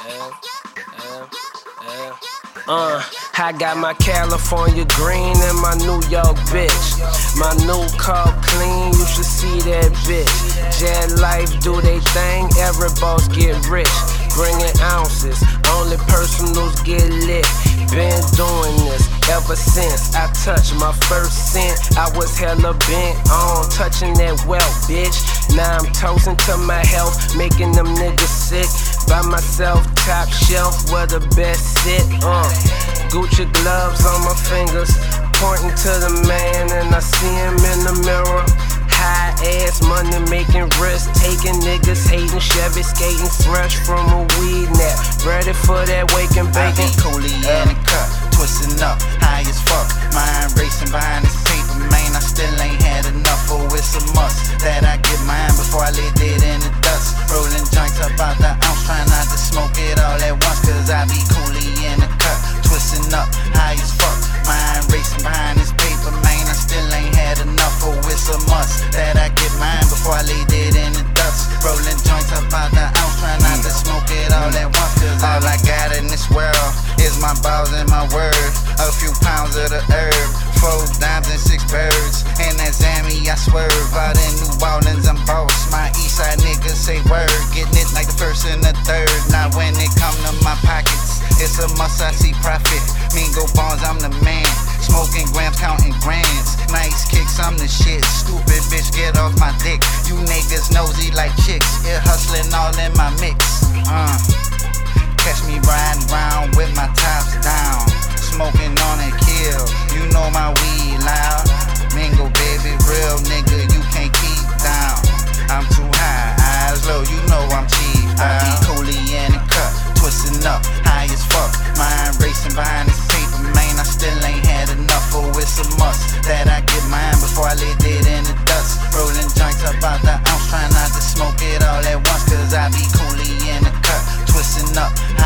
I got my California green and my New York bitch. My new car clean, you should see that bitch. Jet Life do they thing, every boss get rich. Bringing ounces, only personals get lit. Been doing this ever since I touched my first cent. I was hella bent on touching that wealth, bitch. Now I'm toasting to my health, making them niggas sick. By myself, top shelf, where the best sit. Gucci gloves on my fingers, pointing to the man, and I see him in the mirror. High ass, money making, risk taking, niggas hating, Chevy skating, fresh from a weed nap, ready for that waking bacon. I be coolie in the cup, twisting up, high as fuck. Mind racing behind this paper, man. I still ain't had enough. Oh, it's a must that I get mine before I lay dead in the dust. Rolling joints about the ounce, trying not to smoke it all at once. Cause I be coolie in the cup, twisting up, high as fuck. Mind racing behind this paper, man. I still ain't had enough. Oh, it's a must that I get mine before I lay dead in the dust. Rolling joints about the ounce, trying not to smoke it all at once. Cause all I got in this world is my balls and my word. A few pounds of the herb, 4 dimes and 6 birds. And that Zammy, I swerve. Out in New Orleans, I'm boss. My Eastside niggas say word. Getting it like the first and the third. Now when it come to my pockets, it's a must, I see profit. Mingo Bonds, I'm the man. Smoking grams, counting grands. Nice kicks, I'm the shit. Stupid bitch, get off my dick. You niggas nosy like chicks. It hustling all in my mix. Catch me riding round with my tops down. Smoking on a kill. You know my weed loud. Mingo, baby, real nigga, you can't keep down. I'm too high, eyes low, you know I'm cheap. I be coolie in the cup, twisting up, high as fuck. Mind racing behind this paper, man. I still ain't had enough. Oh, it's a must that I get mine before I lay dead in the dust. Rolling joints about the ounce, trying not to smoke it all at once. Cause I be coolie in the cup, twisting up,